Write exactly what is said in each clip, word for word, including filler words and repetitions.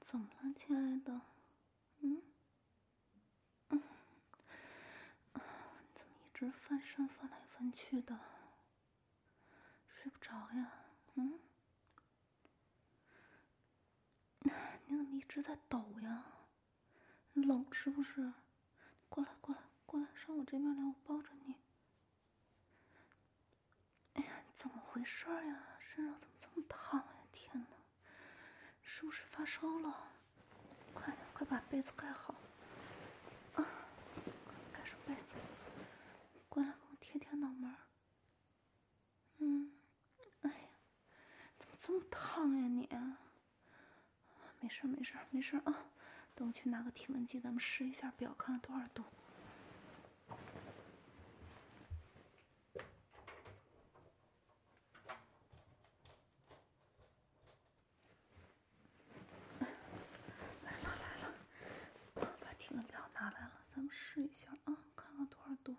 怎么了，亲爱的？嗯嗯，怎么一直翻身翻来翻去的，睡不着呀？嗯，你怎么一直在抖呀？冷是不是？过来，过来，过来，上我这边来，我抱着你。哎呀，怎么回事呀？身上怎么这么烫呀？天哪，是不是发烧了？快点，快把被子盖好。啊，盖上被子。过来，给我贴贴脑门。嗯，哎呀，怎么这么烫呀你？没事没事没事啊，等我去拿个体温计，咱们试一下表，看看多少度。来了来了，把体温表拿来了，咱们试一下啊，看看多少度。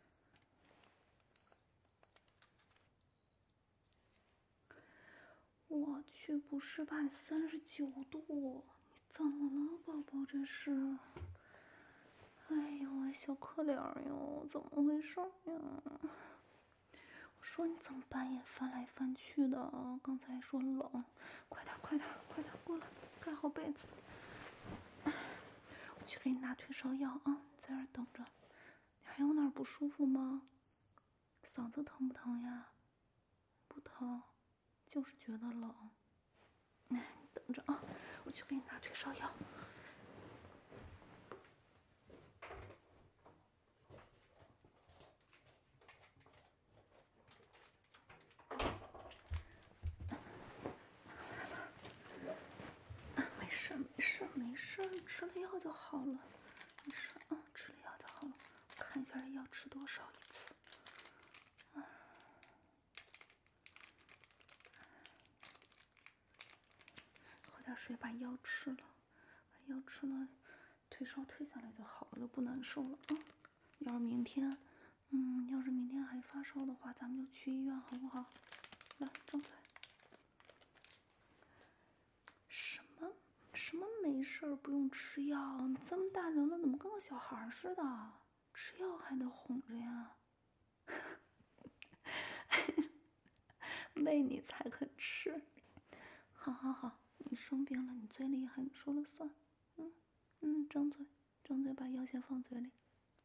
我去，不是吧？三十九度，你怎么了，宝宝？这是？哎呦喂，小可怜哟，怎么回事呀？我说你怎么半夜翻来翻去的啊？刚才说冷，快点快点快点过来，盖好被子。我去给你拿退烧药啊，你在这儿等着。你还有哪儿不舒服吗？嗓子疼不疼呀？不疼，就是觉得冷。哎，你等着啊，我去给你拿退烧药。没事没事没事，吃了药就好了。没事啊，吃了药就好了。我看一下这药吃多少一次。喝点水，把药吃了，把药吃了，退烧退下来就好了，就不难受了啊。要是明天，嗯，要是明天还发烧的话，咱们就去医院，好不好？来，张嘴。什么什么没事儿，不用吃药？你这么大人了，怎么跟个小孩似的？吃药还得哄着呀？喂你才肯吃。好好好，你生病了，你最厉害，你说了算。嗯嗯，张嘴，张嘴，把药先放嘴里。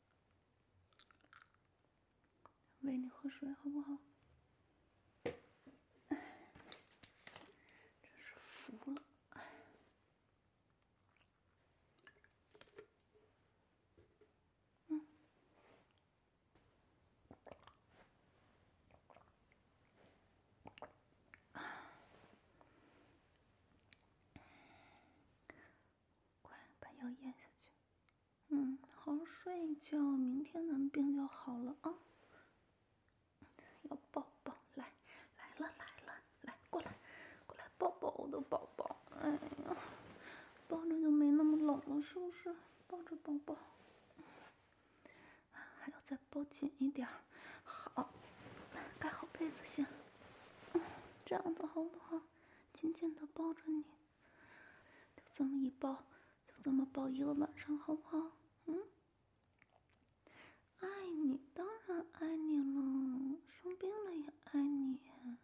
喂你喝水，好不好？哎，真是服了。哎，嗯。快把药咽下去。嗯，好好睡一觉，明天咱们病就好了啊。要抱抱，来来了来了，来过来过来抱抱我的宝宝。哎呀，抱着就没那么冷了，是不是？抱着宝宝，还要再抱紧一点。好，盖好被子先。嗯，这样子好不好？紧紧的抱着你，就这么一抱，就这么抱一个晚上，好不好？嗯。爱你，当然爱你了，生病了也爱你。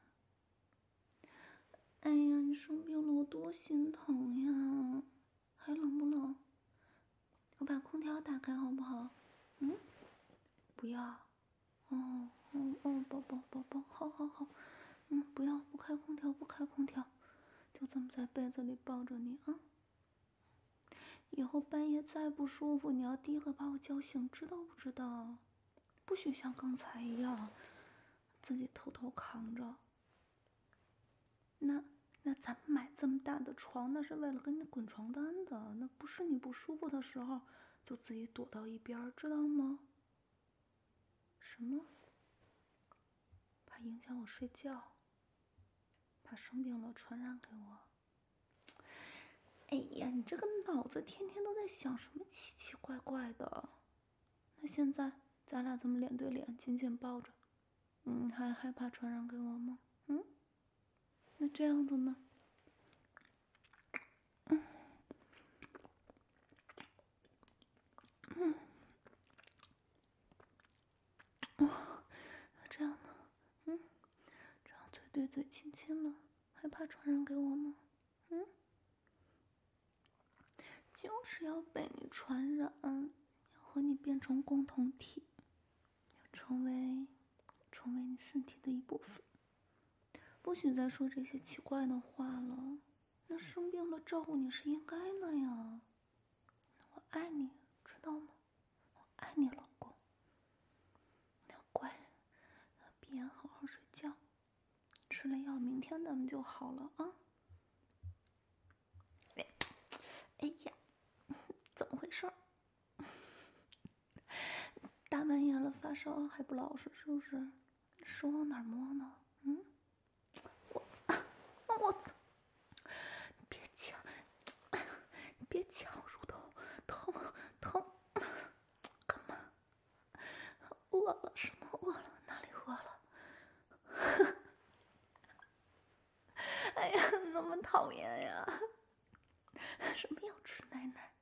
哎呀，你生病了，我多心疼呀！还冷不冷？我把空调打开好不好？嗯，不要。哦哦哦，宝宝宝宝，好好好。嗯，不要，不开空调，不开空调，就这么在被子里抱着你啊。以后半夜再不舒服，你要第一个把我叫醒，知道不知道？不许像刚才一样，自己偷偷扛着。那那咱们买这么大的床，那是为了给你滚床单的，那不是你不舒服的时候就自己躲到一边，知道吗？什么？怕影响我睡觉，怕生病了传染给我。哎呀，你这个脑子天天都在想什么奇奇怪怪的。那现在咱俩这么脸对脸紧紧抱着，嗯，还害怕传染给我吗？嗯，那这样子呢？嗯， 嘴亲亲了，还怕传染给我吗？嗯，就是要被你传染，要和你变成共同体，要成为成为你身体的一部分。不许再说这些奇怪的话了，那生病了照顾你是应该的呀。我爱你，知道吗？我爱你，老公。乖，闭眼好好睡觉，吃了药明天咱们就好了啊。哎，哎呀，怎么回事？大半夜了发烧还不老实，是不是？手往哪摸呢？嗯，我我操！别抢，别抢，乳头疼疼，干嘛？饿了？什么饿了？哪里饿了？哎呀，那么讨厌呀！什么要吃奶奶？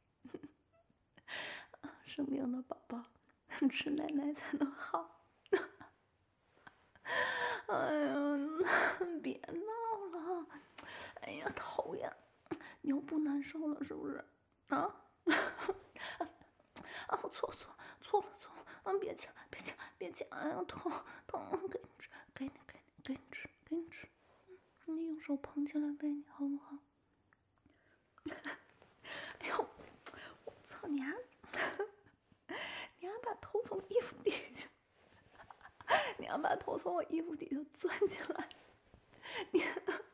生病的宝宝吃奶奶才能好。哎呀，别闹了！哎呀，讨厌！你又不难受了是不是？啊？啊，我错错错了错了！啊，别抢别抢别抢！哎呀，疼疼！给你吃，给你给你给你吃给你吃！你用手捧起来喂你好不好？哎呦，我操你还你还把头从衣服底下，你还把头从我衣服底下钻进来，你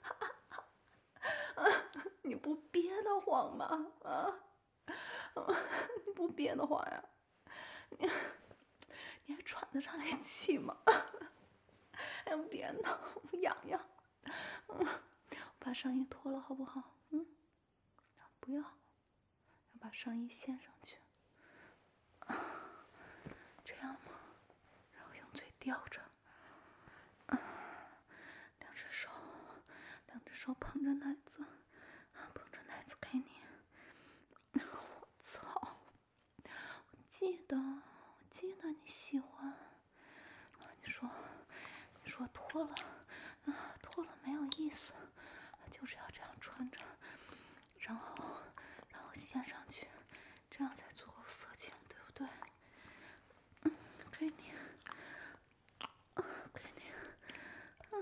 你不憋得慌吗？啊，你不憋得慌呀？你你还喘得上来气吗？哎，别闹，痒痒。嗯，把上衣脱了好不好？嗯，不要，要把上衣掀上去。啊，这样吗？然后用嘴吊着。啊，两只手，两只手捧着奶子，捧着奶子给你。我操！我记得，我记得你喜欢。你说，你说脱了，啊，脱了没有意思，就是要这样穿着，然后，然后掀上去，这样才足够色情，对不对？嗯，给你，给你，嗯。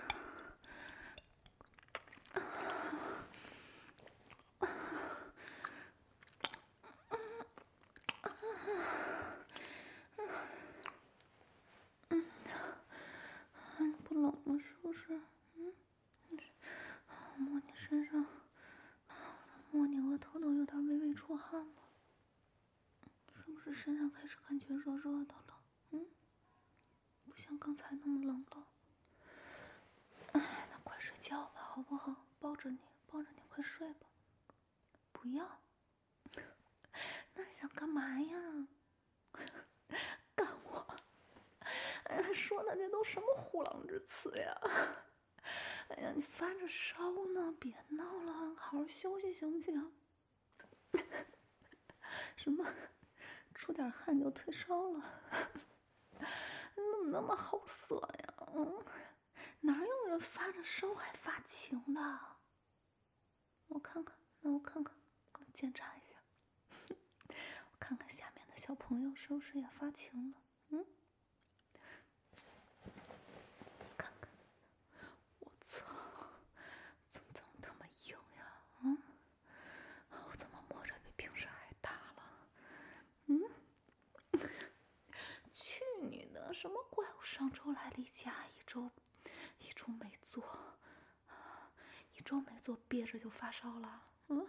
冷了是不是？嗯，我摸你身上，摸你额头都有点微微出汗了，是不是身上开始感觉热热的了？嗯，不像刚才那么冷了。哎，那快睡觉吧，好不好？抱着你，抱着你，快睡吧。不要。那想干嘛呀？干我？哎呀，说的这都什么虎狼之词呀！哎呀，你发着烧呢，别闹了，好好休息行不行？什么，出点汗就退烧了？你怎么那么好色呀？嗯，哪有人发着烧还发情的？我看看，那我看看，我检查一下，我看看下面的小朋友是不是也发情了？嗯。看看，我操，怎么怎么这么硬呀？嗯，我怎么摸着比平时还大了？嗯，去你的！什么怪物上周来例假，一周一周没做，一周没做憋着就发烧了？嗯，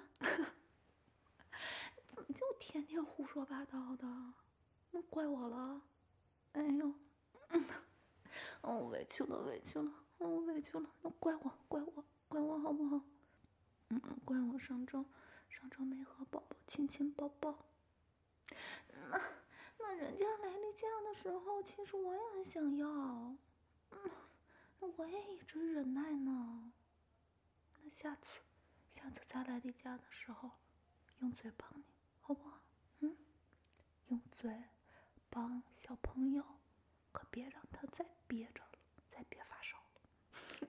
怎么就天天胡说八道的？那怪我了？哎呦，嗯，哦，委屈了，委屈了，哦，委屈了，那怪我，怪我，怪我好不好？嗯，怪我上周上周没和宝宝亲亲抱抱。那那人家来例假的时候，其实我也很想要，嗯，那我也一直忍耐呢。那下次下次再来例假的时候，用嘴帮你，好不好？嗯，用嘴帮小朋友，可别让他再憋着了，再别发烧了。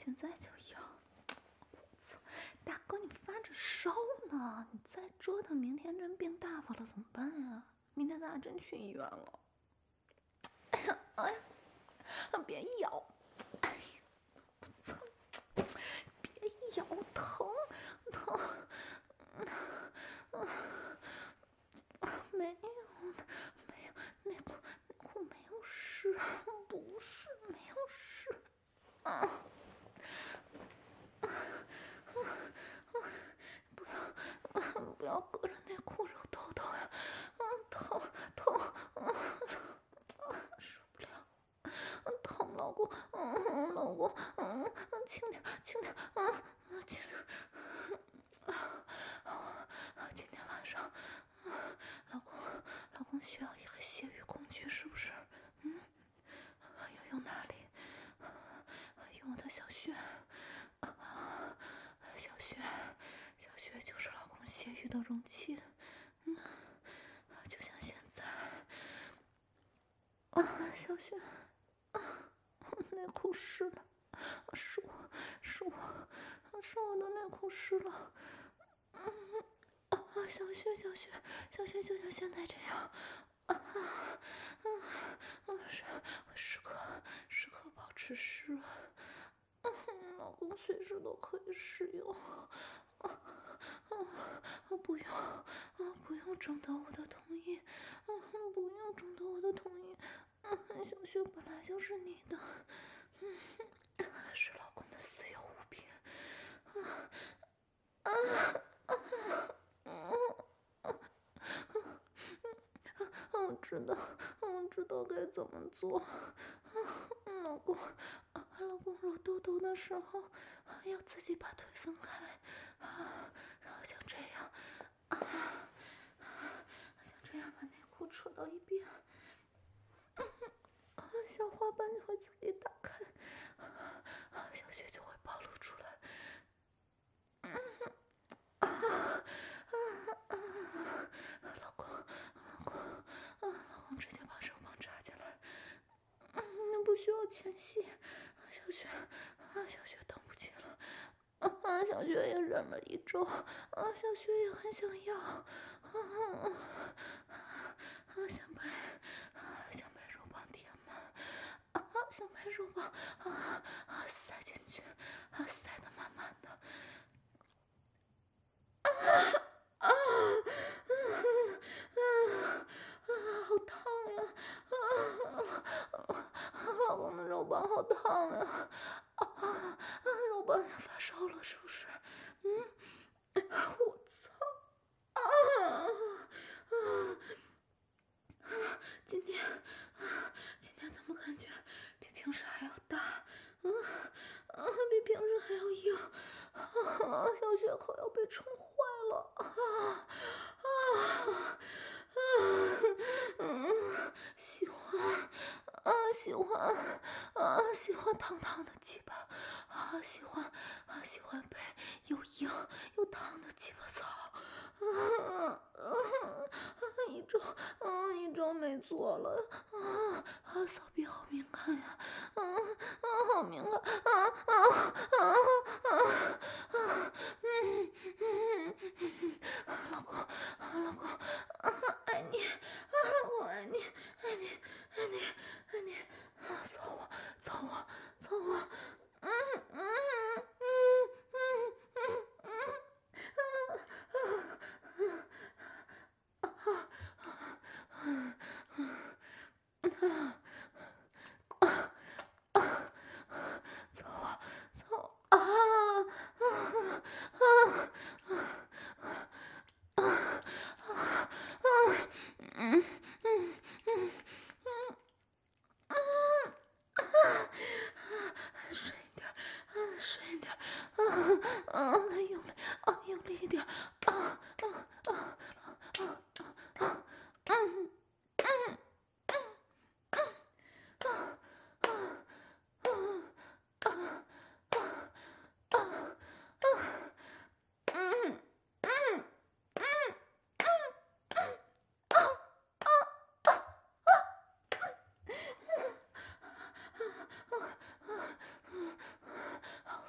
现在就要！我操，大哥你发着烧呢，你再折腾，明天真病大发了怎么办呀？明天咱俩真去医院了。哎呀哎呀，别咬！哎呀，我操！别咬，疼疼！没有，没有，内裤内裤没有湿，不是没有湿。啊！不要，不要隔着内裤揉痘痘呀！啊，疼疼！啊，受不了！疼，老公，嗯，老公，嗯，轻点，轻点，啊，轻点。今天晚上，老公，老公需要一个泄欲工具，是不是？嗯，要用哪里？用我的小穴。小穴，小穴就是老公泄欲的容器。嗯，就像现在。啊，小穴，啊，内裤湿了，是我，是我，是我的内裤湿了。嗯。啊，小穴，小穴，小穴就像现在这样，啊啊啊！是，时刻时刻保持湿润，嗯，老公随时都可以使用，啊啊！不用啊，不用征得我的同意，嗯，不用征得我的同意，嗯，小穴本来就是你的，嗯，是老公的私有物品，啊啊啊！我知道，我知道该怎么做。老公，老公揉痘痘的时候，要自己把腿分开，然后像这样，像这样把内裤扯到一边，小花瓣就会自己打开，小穴就会暴露出来。老公，老公，老公直接把手棒插进来，嗯，不需要前戏，小穴，小穴等不及了，啊，小穴也忍了一周，啊，小穴也很想要，啊啊，想被，想被肉棒填满，啊，想被肉棒啊啊塞进去，啊塞得满满的，啊啊！好烫呀！啊，老公的肉棒好烫呀！啊，肉棒要发烧了是不是？嗯，我操！啊啊啊！今天，今天怎么感觉比平时还要大？啊啊，比平时还要硬！啊，小穴口要被撑坏了！啊啊！嗯，喜欢啊，喜欢啊，喜欢烫烫的鸡巴啊，喜欢啊，喜欢被又硬又烫的鸡巴操啊啊！一周啊，一周没做了啊啊，骚逼好敏感呀，啊啊，好敏感啊啊啊啊啊！嗯嗯嗯，老公老公啊，爱你。我爱你，爱你，爱你，爱你，啊！操我，操我，操我！嗯嗯嗯嗯嗯嗯嗯啊啊！操我，操我！啊啊啊啊啊啊！嗯。嗯嗯嗯嗯啊，深一点，啊，深一点，啊啊，再用力，啊，用力一点，啊啊啊啊啊啊！嗯嗯嗯嗯啊啊啊啊啊啊啊！嗯嗯嗯嗯啊！好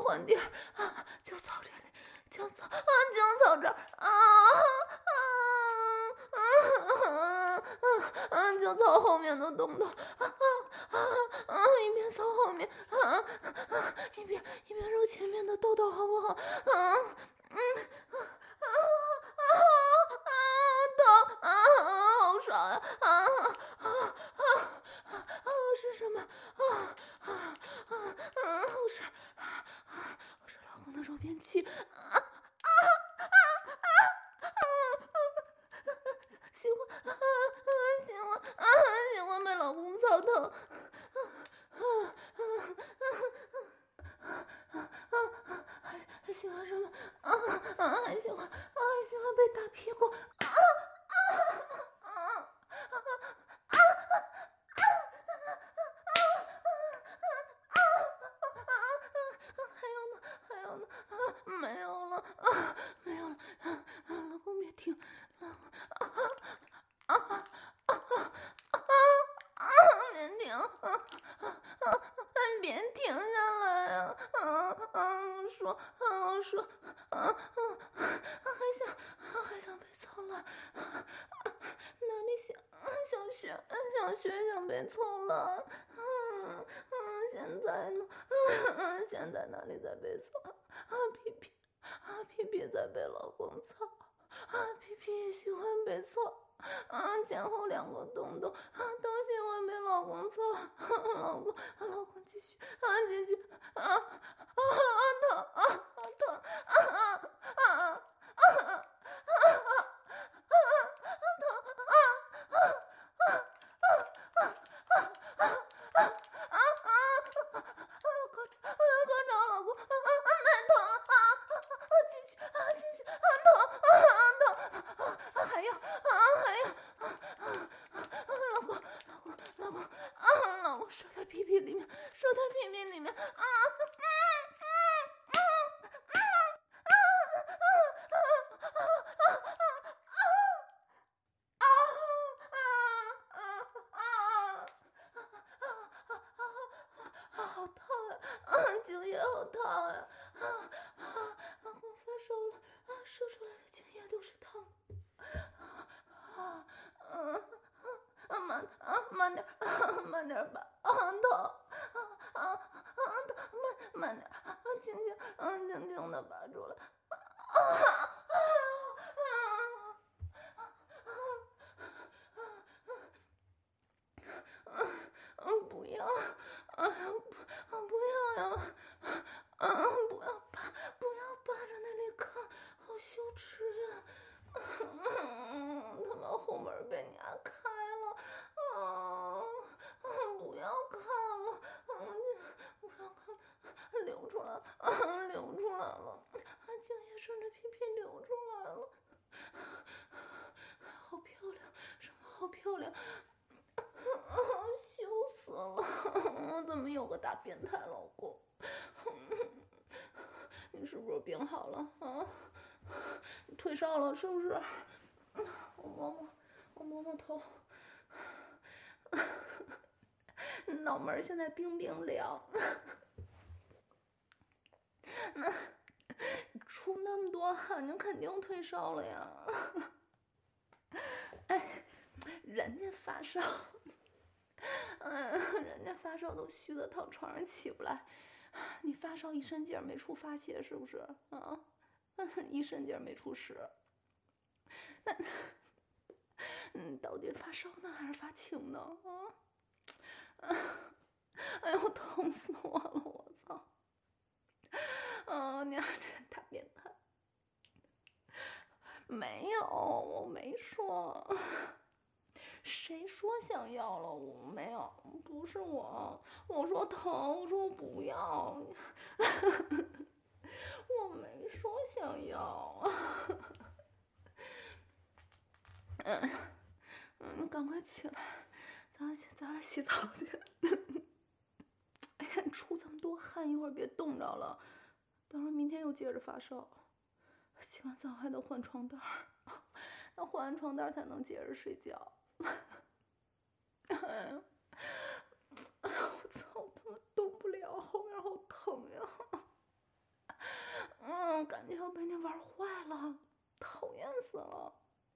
换地儿啊，就草这里，就草啊，就草这儿啊啊啊啊啊！就草后面的洞洞啊啊啊！一边草后面啊啊，一边一边揉前面的痘痘，好不好？啊嗯啊啊啊疼啊！好爽呀！啊啊啊啊啊！是什么？啊啊啊啊！我是啊啊！我是老公的肉便器啊啊啊啊啊！喜欢啊啊！喜欢啊！喜欢被老公操疼啊啊啊啊啊啊！还还喜欢什么啊啊？还喜欢啊？还喜欢被打屁股啊啊啊啊！还有呢，还有呢，啊，没有了，啊，没有了，啊，啊老公别停，老公，啊啊啊啊啊啊！别停，啊啊啊！别停下来啊！啊啊！我说，啊我说，啊啊啊！还想，啊还想被操了，啊哪里想，想学，想学，想被操了，嗯嗯，现在呢？嗯，现在哪里在被操？啊屁屁，啊屁屁在被老公操，啊屁屁也喜欢被操，啊前后两个洞洞，啊都喜欢被老公操，啊、老公，啊老公继续，啊继续，啊啊疼啊疼啊啊啊啊啊！射在屁屁里面，射在屁屁里面啊！嗯嗯嗯嗯啊啊啊啊啊啊啊啊！好烫呀！啊，精液好烫呀！啊啊！老公发烧了啊！射出来的精液都是烫的啊啊啊啊！慢啊慢点啊慢点吧啊疼啊啊啊疼慢慢点啊轻轻啊轻轻的拔出来啊啊啊啊！不要啊不不要呀！啊不要拔不要拔着那里看，好羞耻呀！嗯，他把后门被你压开了啊！不要看了，不要看了，流出来了啊！流出来了，啊，精液顺着屁屁流出来了，好漂亮，什么好漂亮？啊，羞死了！我怎么有个大变态老公？你是不是病好了啊？你退烧了是不是？我摸摸，我摸摸头，脑门现在冰冰凉。那出那么多汗，你肯定退烧了呀。哎，人家发烧，嗯，人家发烧都虚的躺床上起不来，你发烧一身劲儿没处发泄是不是啊？一身劲儿没处使。那，嗯，到底发烧呢还是发情呢？啊，哎呦，疼死我了！我操！啊，你还这大变态！没有，我没说。谁说想要了？我没有，不是我。我说疼，我说我不要。我没说想要。嗯嗯，赶快起来，咱俩咱俩洗澡去。哎呀，你出这么多汗，一会儿别冻着了，等会儿明天又接着发烧。洗完澡还得换床单儿，那换完床单才能接着睡觉。哎呀，我操，我他妈动不了，后面好疼呀！ 嗯，感觉要被你玩坏了，讨厌死了。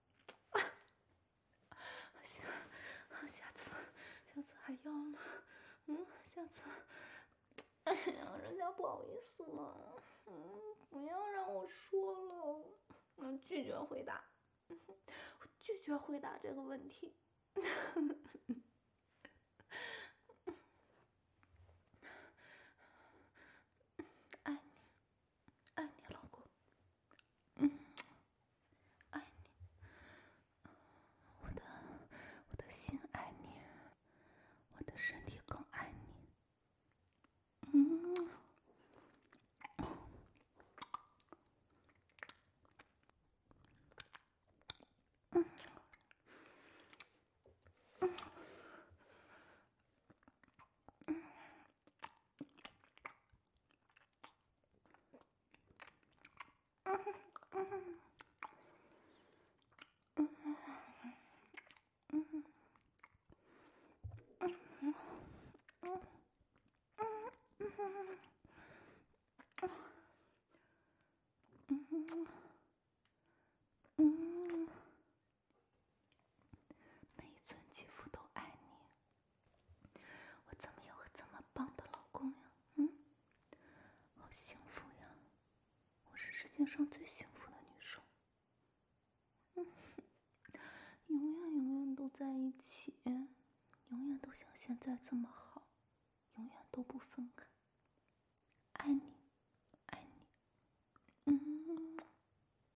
下下次下次还要吗？嗯，下次。哎呀，人家不好意思了。嗯，不要让我说了。嗯，拒绝回答。我拒绝回答这个问题。爱你，爱你，老公。嗯，爱你。我的，我的心爱你，我的身体更爱你。嗯。嗯，每一寸肌肤都爱你。我怎么有个这么棒的老公呀？嗯，好幸福呀！我是世界上最幸福的女生。嗯，永远永远都在一起，永远都像现在这么好，永远都不分开。爱你。